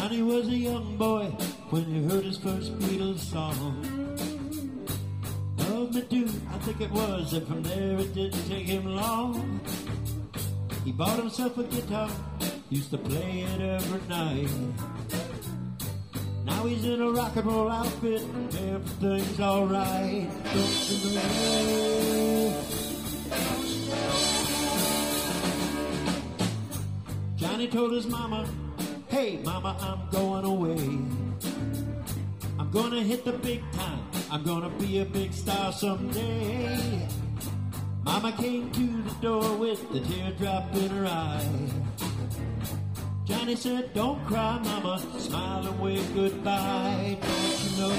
Johnny was a young boy when he heard his first Beatles song. Love Me Do, I think it was, and from there it didn't take him long. He bought himself a guitar, used to play it every night. Now he's in a rock and roll outfit, and everything's alright. Don't you know? Johnny told his mama, hey mama, I'm going away. I'm gonna hit the big time, I'm gonna be a big star someday. Mama came to the door with the teardrop in her eye. Johnny said, don't cry mama, smile and wave goodbye. Don't you know?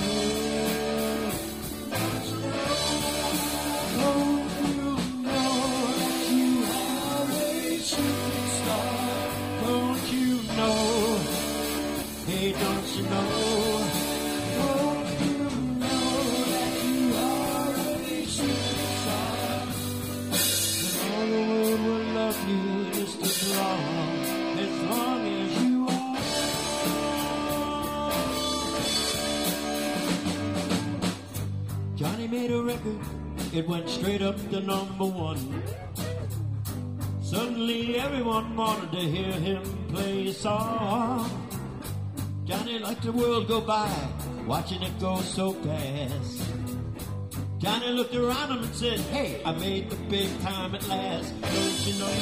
Don't you know? Don't you know that you are a shooting star? Don't you know? Hey, don't you know? Don't you know that you are a shooting star? And all the world will love you just as long as you are. Johnny made a record, it went straight up to #1. Suddenly everyone wanted to hear him play a song. Johnny let the world go by, watching it go so fast. Johnny looked around him and said, hey, I made the big time at last. Don't you know?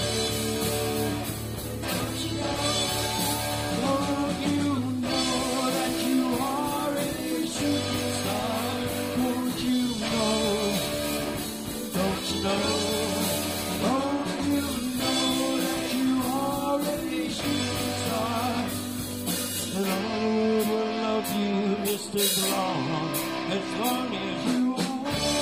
Don't you know? Don't you know that you are a shooting star? Don't you know? Don't you know? Don't you know that you are a shooting star? And all the world will love you just as long as you are a shooting star.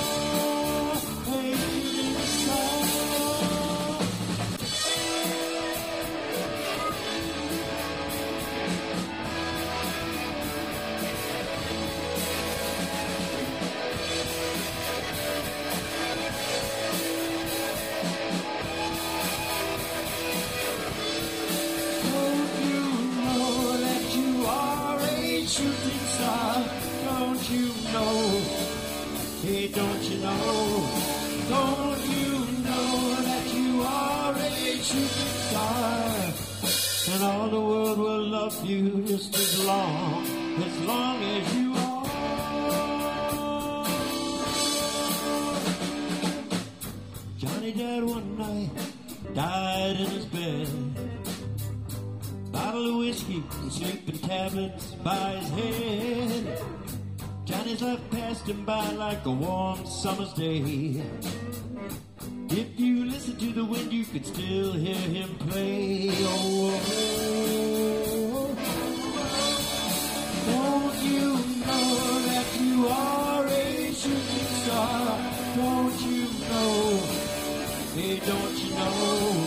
Shooting star, don't you know? Hey, don't you know? Don't you know that you are a shooting star? And all the world will love you just as long as you are. Johnny died one night, died in his bed. Bottle of whiskey and sleeping tablets by his head. Johnny's life passed him by like a warm summer's day. If you listen to the wind, you could still hear him play. Oh, don't you know that you are a shooting star? Don't you know? Hey, don't you know?